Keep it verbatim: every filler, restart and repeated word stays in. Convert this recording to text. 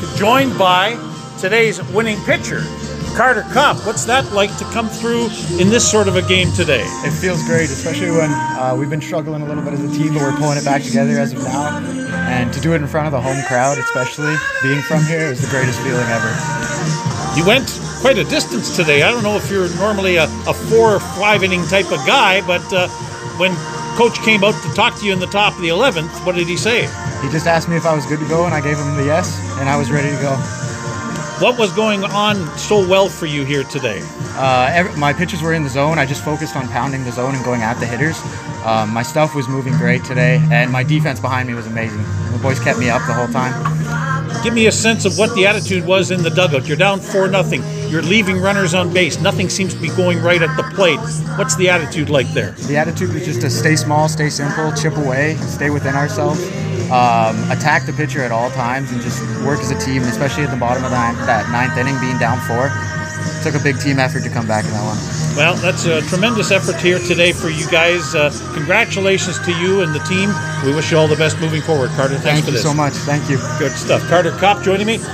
joined by today's winning pitcher, Carter Kopp. What's that like to come through in this sort of a game today? It feels great, especially when uh, we've been struggling a little bit as a team, but we're pulling it back together as of now. And to do it in front of the home crowd, especially being from here, is the greatest feeling ever. You went quite a distance today. I don't know if you're normally a, a four or five inning type of guy, but uh, when Coach came out to talk to you in the top of the eleventh, what did he say? He just asked me if I was good to go, and I gave him the yes, and I was ready to go. What was going on so well for you here today? Uh, every, my pitches were in the zone. I just focused on pounding the zone and going at the hitters. Um, my stuff was moving great today, and my defense behind me was amazing. The boys kept me up the whole time. Give me a sense of what the attitude was in the dugout. You're down four nothing. You're leaving runners on base. Nothing seems to be going right at the plate. What's the attitude like there? The attitude was just to stay small, stay simple, chip away, stay within ourselves, um, attack the pitcher at all times, and just work as a team, especially at the bottom of that, that ninth inning, being down four. It took a big team effort to come back in that one. Well, that's a tremendous effort here today for you guys. Uh, congratulations to you and the team. We wish you all the best moving forward. Carter, thanks Thank for you this. so much. Thank you. Good stuff. Carter Kopp joining me.